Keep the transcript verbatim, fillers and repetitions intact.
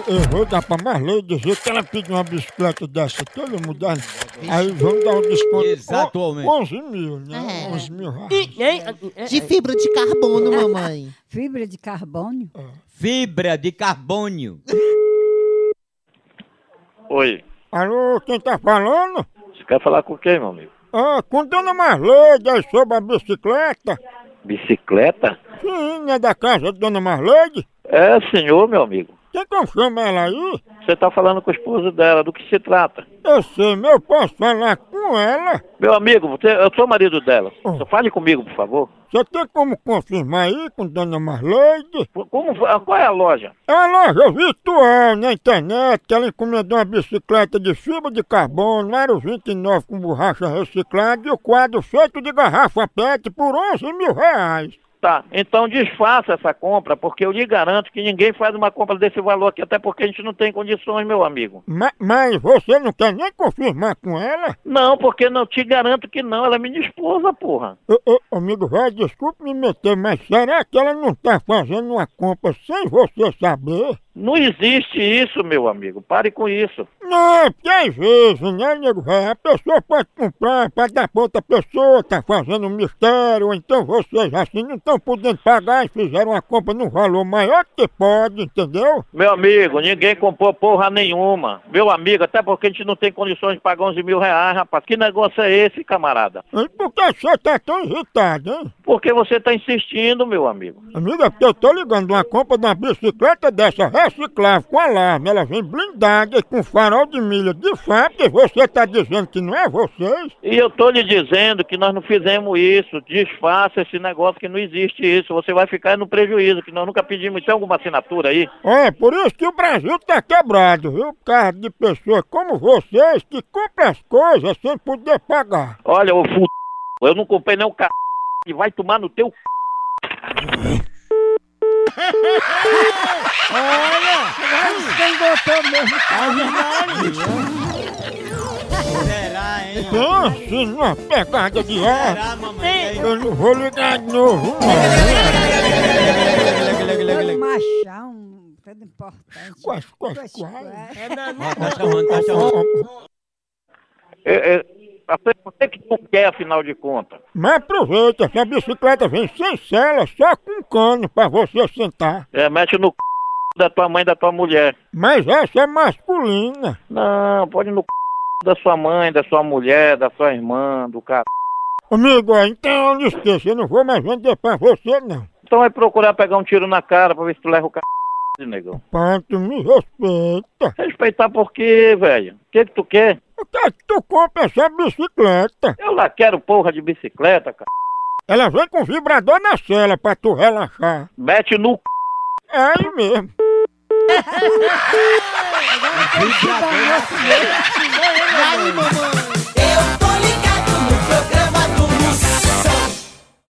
eu vou dar pra Marley dizer que ela pediu uma bicicleta dessa toda mudada. Aí vamos dar um desconto. Exatamente. onze mil, né? É. onze mil reais. De fibra de carbono, mamãe. Fibra de carbono? Fibra de carbônio. Oi, Alô, quem tá falando? você quer falar com quem, meu amigo? Ah, com Dona Marleide aí sobre a bicicleta. Bicicleta? Sim, não é da casa de Dona Marleide? É, senhor, meu amigo. Quem que chama ela aí? Você tá falando com o esposo dela, do que se trata? Eu sei, mas eu posso falar com ela? Meu amigo, você, eu sou marido dela. Hum. Só fale comigo, por favor. Você tem como confirmar aí com Dona Marleide? Como, qual é a loja? É uma loja virtual na internet que ela encomendou uma bicicleta de fibra de carbono, aro vinte e nove com borracha reciclada e o quadro feito de garrafa pet por onze mil reais. Tá, então desfaça essa compra, porque eu lhe garanto que ninguém faz uma compra desse valor aqui, até porque a gente não tem condições, meu amigo. Ma mas você não quer nem confirmar com ela? Não, porque não te garanto que não, ela é minha esposa, porra. Ô, ô, amigo velho, desculpe me meter, mas será que ela não tá fazendo uma compra sem você saber? Não existe isso, meu amigo, pare com isso. Não, porque às vezes, né, nego velho, a pessoa pode comprar pra dar pra outra pessoa, tá fazendo um mistério, ou então vocês assim não estão podendo pagar e fizeram uma compra num valor maior que pode, entendeu? Meu amigo, ninguém comprou porra nenhuma. Meu amigo, até porque a gente não tem condições de pagar onze mil reais, rapaz. Que negócio é esse, camarada? E por que você tá tão irritado, hein? Porque você tá insistindo, meu amigo. Amiga, porque eu tô ligando uma compra de uma bicicleta dessa reciclável com alarme, ela vem blindada e com farol de milha de fábrica e você tá dizendo que não é vocês? E eu tô lhe dizendo que nós não fizemos isso. Desfaça esse negócio que não existe isso. Você vai ficar no prejuízo, que nós nunca pedimos. Tem alguma assinatura aí? É, por isso que o Brasil tá quebrado, viu? Por causa de pessoas como vocês que compram as coisas sem poder pagar. Olha, ô f... eu não comprei nem o c... e vai tomar no teu c... Quem botou mesmo? Será, hein? Pense numa pegada de ar. Será, mamãe? Eu não vou ligar de novo, não. Todo machão, tudo importante. Quase, quase, Quase, quase. quase. Tá chamando, tá chamando. É, é, você que não quer, afinal de contas. Mas aproveita, essa bicicleta vem sem sela, só com cano pra você sentar. É, mexe no c... da tua mãe e da tua mulher. Mas essa é masculina. Não, pode ir no c... da sua mãe, da sua mulher, da sua irmã, do cara. Amigo, ó, então não esqueça, eu não vou mais vender pra você, não. Então vai procurar pegar um tiro na cara pra ver se tu leva o c... negão. Panto, me respeita. Respeitar por quê, velho? O que que tu quer? Eu quero que tu compre essa bicicleta. Eu lá quero porra de bicicleta, cara. Ela vem com vibrador na cela pra tu relaxar. Mete no c... É aí mesmo. Vai, mamãe.